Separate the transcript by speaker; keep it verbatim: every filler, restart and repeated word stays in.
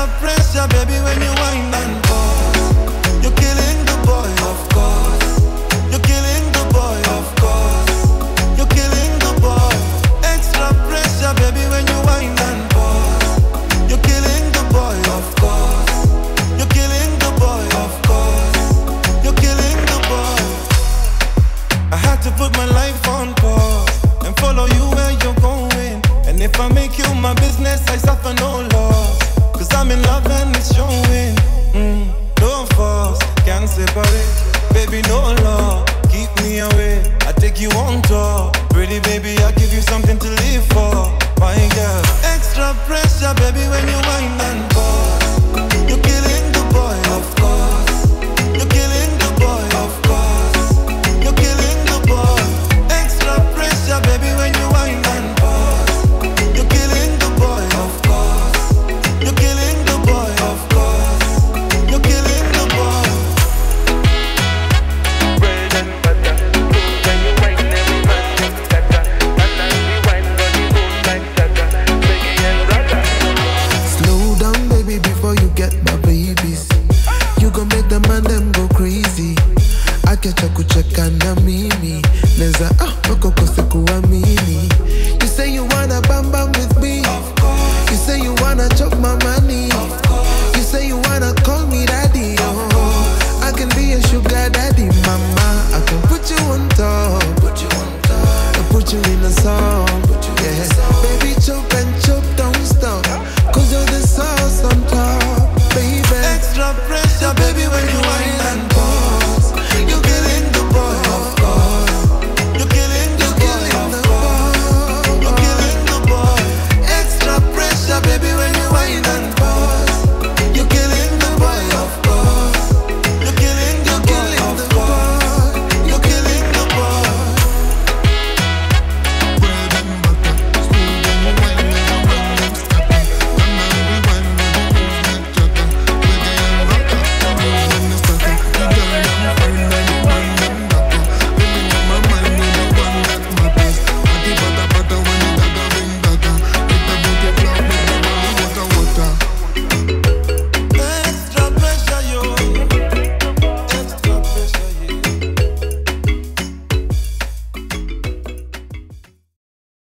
Speaker 1: Extra pressure, baby, when you whine and pause. You're killing the boy, of course. You're killing the boy, of course. You're killing the boy. Extra pressure, baby, when you whine and pause. You're killing the boy, of course. You're killing the boy, of course. You're killing the boy. I had to put my life on pause and follow you where you're going. And if I make you my business, I suffer no loss. Cause I'm in love and it's showing. mm, No force, can't separate. Baby, no law, keep me away. I take you on tour. Pretty baby, I give you something to live for. My girl, extra pressure, baby, when you whine and